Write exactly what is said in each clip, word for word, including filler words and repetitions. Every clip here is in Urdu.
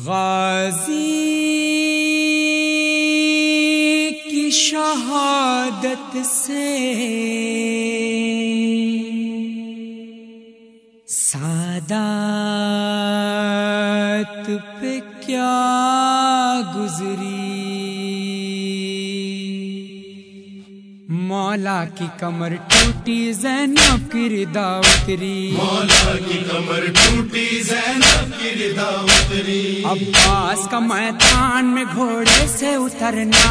غازی کی شہادت سے سادات پہ کیا گزری، مولا کی کمر ٹوٹی زینب کی ردا اتری، مولا کی کمر ٹوٹی زینب کی ردا اتری، عباس کا میدان میں گھوڑے سے اترنا،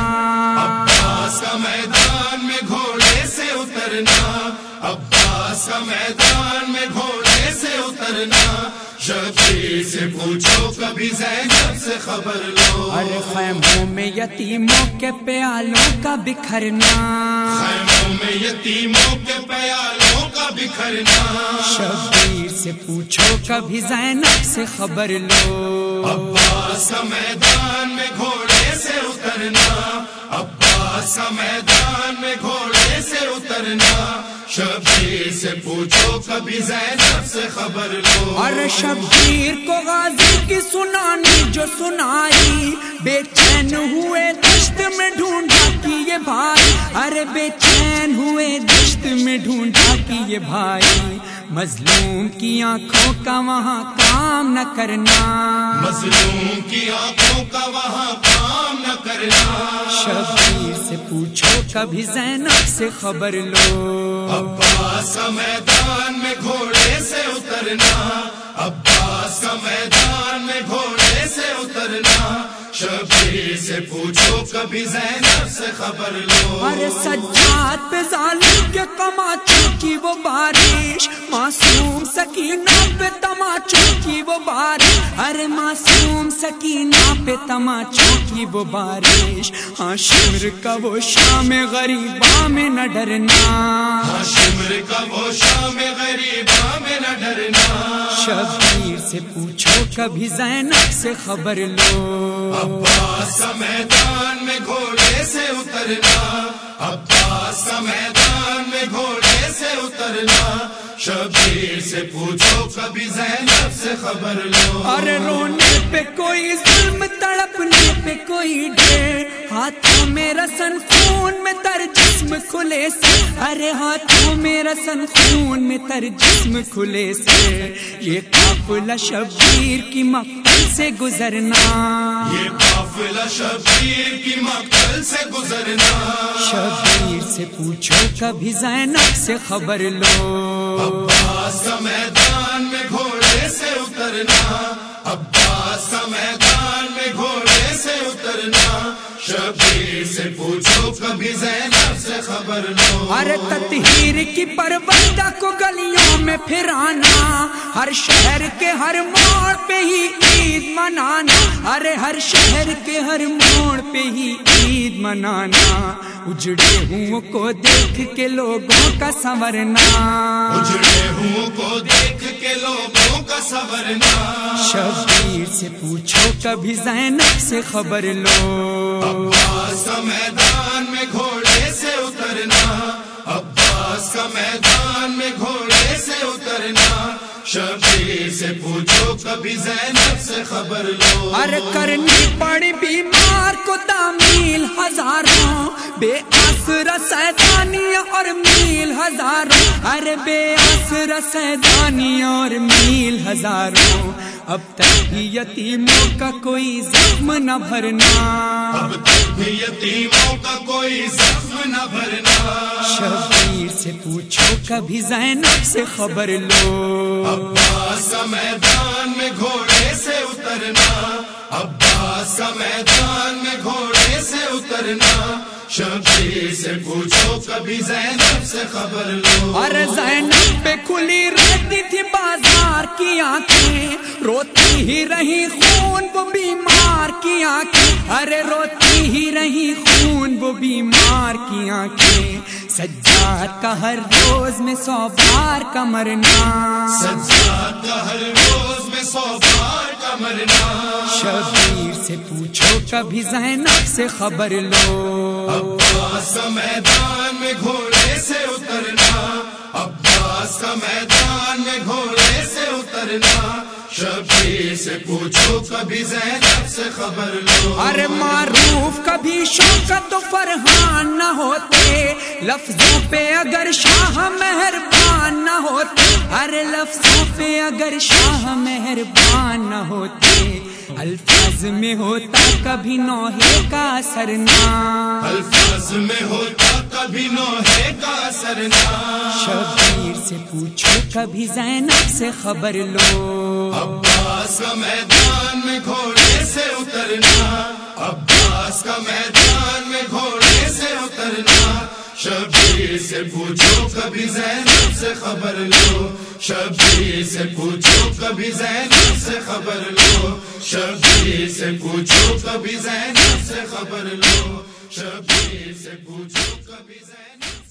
عباس کا میدان میں گھوڑے سے اترنا، عباس کا میدان میں گھوڑے سے اترنا، شبیر سے پوچھو کبھی زینب سے خبر لو، ارے خیموں میں یتیموں کے پیالوں کا بکھرنا، خیموں میں یتیموں کے پیالوں کا بکھرنا، شبیر سے پوچھو کبھی زینب سے خبر لو، عباس کا میدان میں گھوڑے سے اترنا، عباس کا میدان میں گھوڑے سے اترنا، شبیر سے پوچھو کبھی زینب سے خبر لو، ارے شبیر کو غازی کی سنانی جو سنائی، بے چین ہوئے دشت میں ڈھونڈا کہ یہ بھائی، ارے بے چین ہوئے دشت میں ڈھونڈا کہ یہ بھائی، مظلوم کی آنکھوں کا وہاں کام نہ کرنا، مظلوم کی آنکھوں کا وہاں کام نہ کرنا، شبیر سے پوچھو کبھی زینب سے خبر لو، عباس کا میدان میں گھوڑے سے اترنا، عباس کا میدان میں گھوڑے سے اترنا، شبیر سے پوچھو کبھی زینب سے خبر لو، ارے سجاد پہ ظالم کے تماچوں کی وہ بارش، معصوم سکینہ پہ تماچوں کی وہ بارش، ارے معصوم سکینہ پہ تماچوں کی وہ بارش، ہاں شمر کا وہ شام غریباں میں نہ ڈرنا، ہاں شمر کا وہ شام غریباں میں نہ ڈرنا، شبیر سے پوچھو کبھی زینب سے خبر لو، عباس کا میدان میں گھوڑے سے اترنا، عباس کا میدان میں گھوڑے سے اترنا، شبیر سے پوچھو کبھی زینب سے خبر لو، ارے رونے پہ کوئی ظلم، تڑپنے پہ کوئی ڈھیر، ہاتھوں میں رسن خون میں تر جسم کھلے سے، ارے ہاتھوں میں رسن خون میں تر جسم کھلے سے، یہ قافلہ شبیر کی مقتل سے گزرنا، یہ قافلہ شبیر کی مقتل سے گزرنا، شبیر سے پوچھو کبھی زینب سے خبر لو، عباس کا میدان میں گھوڑے سے اترنا، عباس کا میدان میں گھوڑے سے اترنا، شبیر سے پوچھو کبھی زینب سے خبر لو، ارے تطہیر کی پروردہ کو گلیوں میں پھرانا، ہر شہر کے ہر موڑ پہ ہی عید منانا، ارے ہر شہر کے ہر موڑ پہ ہی عید منانا، اجڑے ہوں کو دیکھ کے لوگوں کا سنورنا، اجڑے ہوں کو دیکھ کے لوگوں کا سنورنا، شبیر سے پوچھو کبھی زینب سے خبر لو، عباس کا میدان میں گھوڑے سے اترنا، عباس کا میدان میں گھوڑے سے اترنا، شبیر سے پوچھو کبھی زینب سے خبر لو، ارے کرنی پڑی بیمار کو تعمیل ہزاروں، بے آسرا سیدانیاں اور میل ہزاروں، ارے بے آسرا سیدانیاں اور میل ہزاروں، اب تک بھی یتیموں کا کوئی زخم نہ بھرنا، اب تک بھی یتیموں کا کوئی زخم نہ بھرنا، شبیر سے پوچھو کبھی زینب سے خبر لو، عباس کا میدان میں گھوڑے سے اترنا، عباس کا میدان میں گھوڑے سے اترنا، شبیر سے پوچھو کبھی زینب سے خبر لو، ارے زینب پہ کھلی رہتی تھی بازار کی آنکھیں، روتی ہی رہی خون وہ بیمار کی آنکھیں، ارے روتی ہی رہی خون وہ بیمار کی آنکھیں، سجاد کا ہر روز میں سو بار کا مرنا، سجاد کا ہر روز میں سو بار کا مرنا، شبیر سے پوچھو کبھی زینب سے خبر لو، عباس کا میدان میں گھوڑے سے اترنا، عباس کا میدان میں گھوڑے سے اترنا، شبیر سے پوچھو کبھی زینب سے خبر لو. ارے معروف کبھی شوکت و فرحان نہ ہوتے لفظوں پہ اگر شاہ مہربان نہ ہوتے. ارے لفظوں پہ اگر شاہ مہربان نہ ہوتے الفاظ میں ہوتا کبھی نوحے کا سرنا. الفاظ میں ہوتا کبھی نوحے کا سرنا. شبیر سے پوچھو کبھی زینب سے خبر لو. عباس کا میدان میں گھوڑے سے اترنا. عباس کا میدان میں گھوڑے سے اترنا. شبیر سے پوچھو کبھی زینب سے خبر لو. شبیر سے پوچھو کبھی زینب سے خبر لو. شبیر سے پوچھو کبھی زینب سے خبر لو. شبیر سے پوچھو کبھی زینب